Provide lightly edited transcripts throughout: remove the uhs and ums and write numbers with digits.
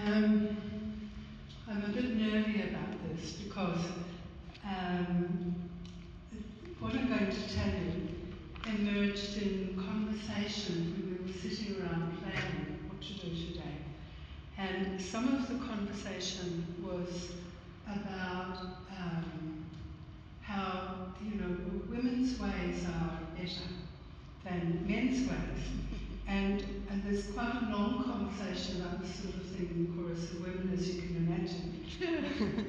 I'm a bit nervy about this because what I'm going to tell you emerged in conversation when we were sitting around planning what to do today. And some of the conversation was about how, women's ways are better than men's ways. And there's quite a long conversation about this sort of thing in the chorus of women, as you can imagine.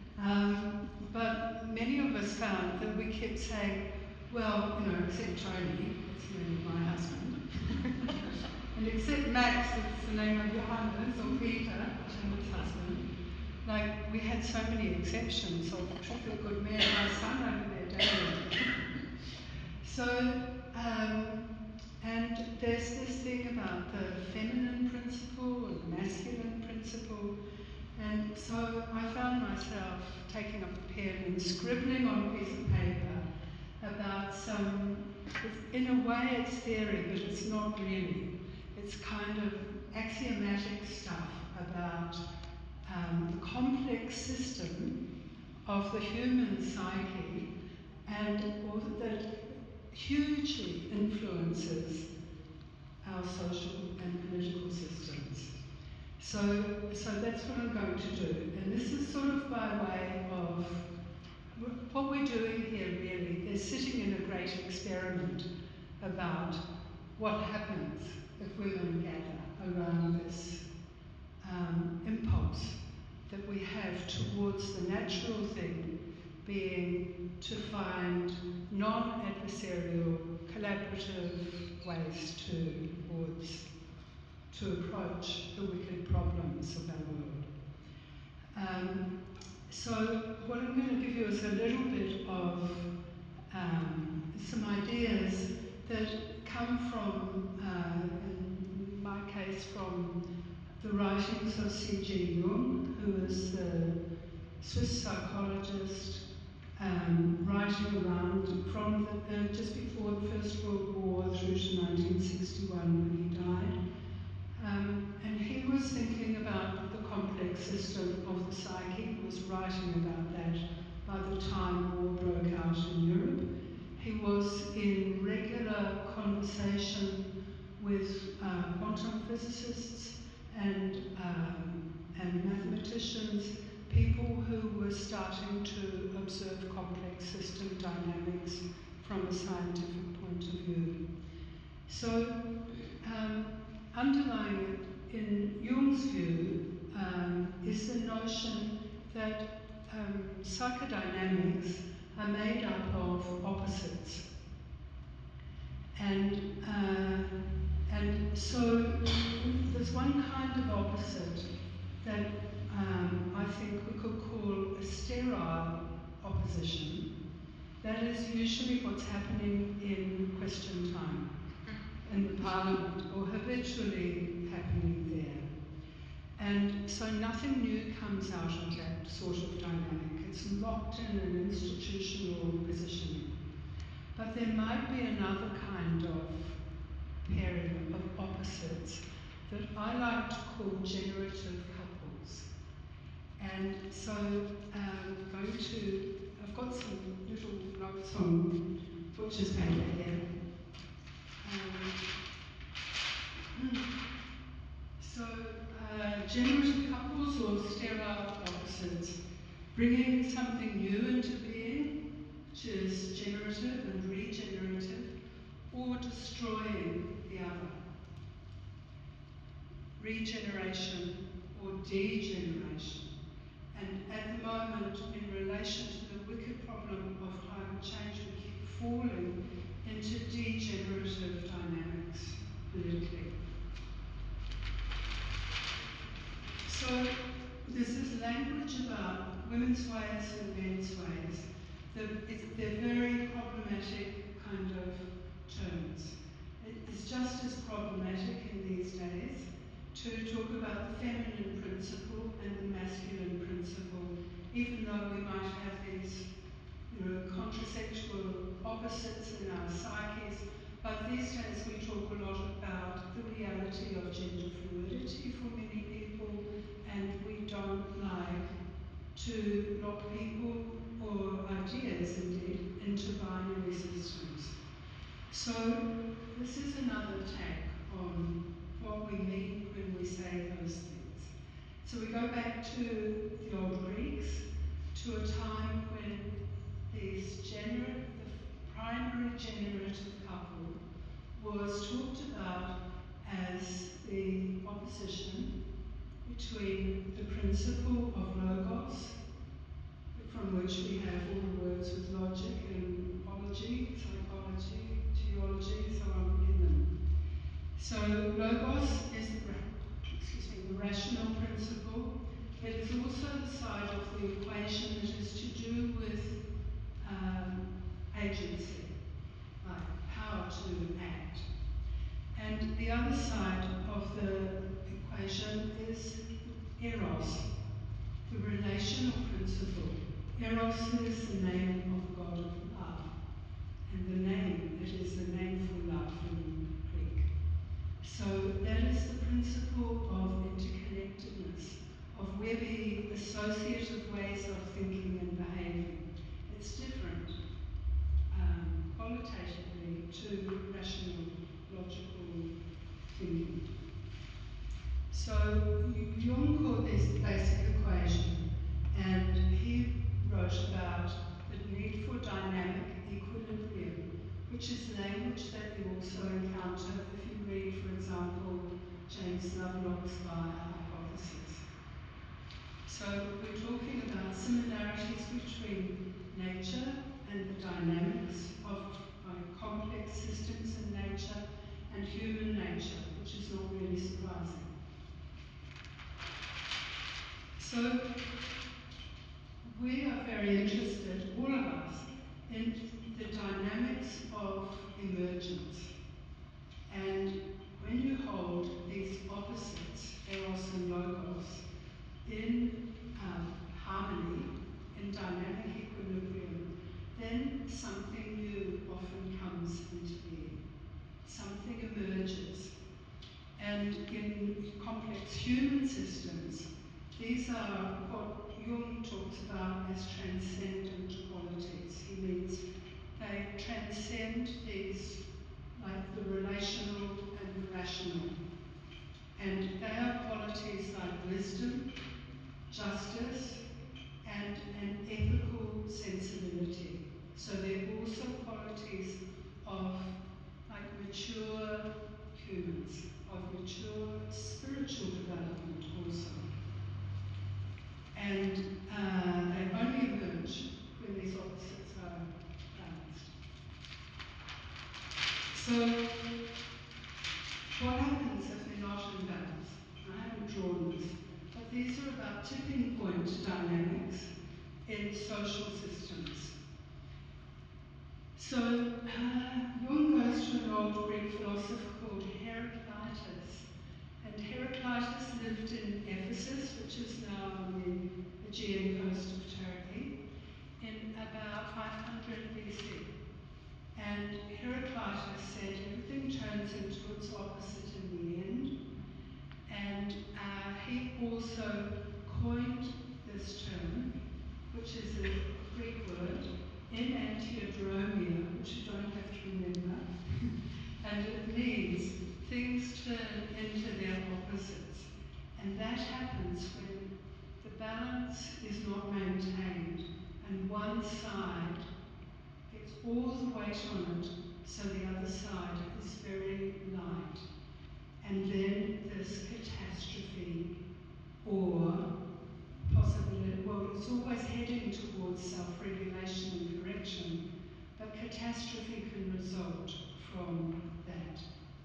But many of us found that we kept saying, well, except Tony, that's the name of my husband, and except Max, that's the name of Johannes, or Peter, Johannes' husband. Like, we had so many exceptions of truly good men, my son over there, David. So, and there's this thing about the feminine principle or the masculine principle. And so I found myself taking up a pen and scribbling on a piece of paper about some, in a way it's theory, but it's not really. It's kind of axiomatic stuff about the complex system of the human psyche and all that hugely influences our social and political systems. So that's what I'm going to do. And this is sort of by way of what we're doing here really is sitting in a great experiment about what happens if women gather around this impulse that we have towards the natural thing being to find non-adversarial, collaborative ways to approach the wicked problems of our world. So what I'm going to give you is a little bit of some ideas that come from, in my case, from the writings of C.G. Jung, who is the Swiss psychologist, writing around from just before the First World War through to 1961 when he died. And he was thinking about the complex system of the psyche. He was writing about that by the time war broke out in Europe. He was in regular conversation with quantum physicists and mathematicians, people who were starting to observe complex system dynamics from a scientific point of view. So, underlying it in Jung's view is the notion that psychodynamics are made up of opposites. And so there's one kind of opposite that I think we could call a sterile opposition. That is usually what's happening in question time in the parliament, or habitually happening there. And so nothing new comes out of that sort of dynamic. It's locked in an institutional positioning. But there might be another kind of pairing of opposites that I like to call generative couples. And so I've got some little notes on butcher's paper here. Generative couples or sterile opposites, bringing something new into being, which is generative and regenerative, or destroying the other. Regeneration or degeneration. And at the moment, in relation to the wicked problem of climate change, we keep falling into degenerative dynamics politically. So this is language about women's ways and men's ways. They're very problematic kind of terms. It is just as problematic in these days to talk about the feminine principle and the masculine principle, even though we might have these contrasexual opposites in our psyches. But these days we talk a lot about the reality of gender fluidity for many people into binary systems. So this is another take on what we mean when we say those things. So we go back to the old Greeks, to a time when the primary generative couple was talked about as the opposition between the principle of logos, from which we have all the words with logic and ology, psychology, geology, so on in them. So logos is the rational principle. It is also the side of the equation that is to do with agency, like power to act. And the other side of the equation is eros, the relational principle. Eros is the name of the god of love, and the name, it is the name for love in Greek. So that is the principle of interconnectedness, of where the associative ways of thinking and behaving. It's different qualitatively to rational, logical thinking. So Jung called this the basic equation, and he wrote about the need for dynamic equilibrium, which is language that you also encounter if you read, for example, James Lovelock's Gaia hypothesis. So we're talking about similarities between nature and the dynamics of complex systems in nature and human nature, which is not really surprising. So we are very interested, all of us, in the dynamics of emergence. And when you hold these opposites, eros and logos, in harmony, in dynamic equilibrium, then something new often comes into being. Something emerges. And in complex human systems, these are what Jung talks about as transcendent qualities. He means they transcend these, like the relational and the rational. And they are qualities like wisdom, justice, and an ethical sensibility. So they're also qualities of like mature humans, of mature spiritual development also. And they only emerge when these opposites are balanced. So what happens if they're not in balance? I haven't drawn this, but these are about tipping point dynamics in social systems. So Jung goes to an old Greek philosopher called Heraclitus. And Heraclitus lived in Ephesus, which is now on the Aegean coast of Turkey, in about 500 BC. And Heraclitus said everything turns into its opposite in the end. And he also coined this term, which is a Greek word, enantiodromia, which you don't have to remember. And it means things turn into their opposites. And that happens when the balance is not maintained and one side gets all the weight on it, so the other side is very light. And then this catastrophe or possibly, well, it's always heading towards self-regulation and correction, but catastrophe can result from that.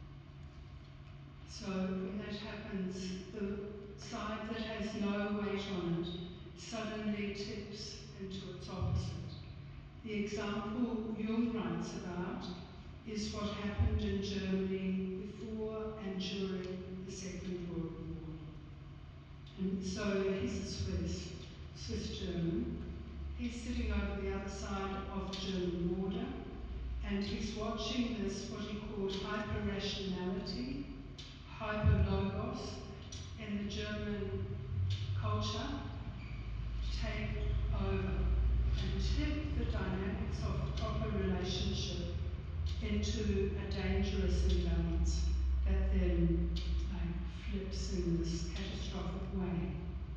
So when that happens, the side that has no weight on it suddenly tips into its opposite. The example Jung writes about is what happened in Germany before and during the Second World War. And so he's a Swiss German. He's sitting over the other side of the German border, and he's watching this, what he called hyper-rationality, hyper-logos in the German culture take over tip the dynamics of proper relationship into a dangerous imbalance that then flips in this catastrophic way.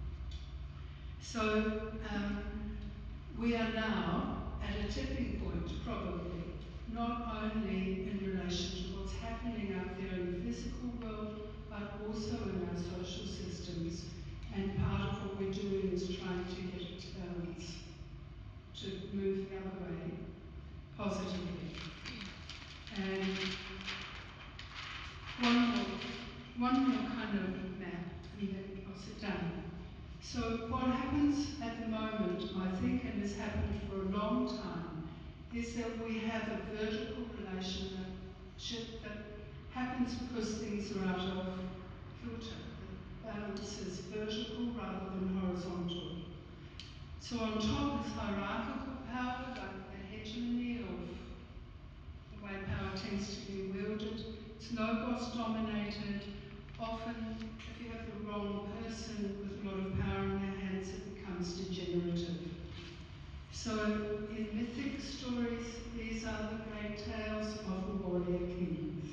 So we are now at a tipping point, probably, not only in relation to what's happening out there in the physical world, but also in our social systems. And part of what we're doing is trying to get it to balance, to move the other way, positively. And one more kind of map, and then I'll sit down. So what happens at the moment, I think, and has happened for a long time, is that we have a vertical relationship that happens because things are out of filter. The balance is vertical rather than horizontal. So on top is hierarchical power, like the hegemony of the way power tends to be wielded. It's logos dominated. Often, if you have the wrong person with a lot of power in their hands, it becomes degenerative. So in mythic stories, these are the great tales of the warrior kings.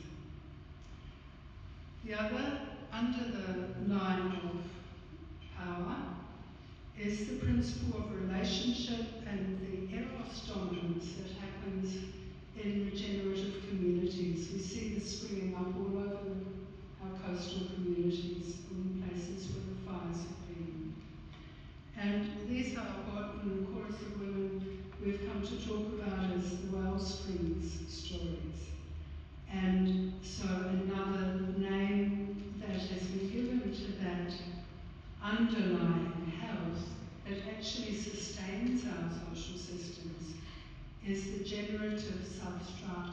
The other, under the line of power, is the principle of relationship and the eros dominance that happens in regenerative communities. We see this springing up all over our coastal communities, in places where the fires have been. And these are what, in the Chorus of Women, we've come to talk about as the Wellsprings stories. And so another name that has been given to that underlying health that actually sustains our social systems is the generative substrata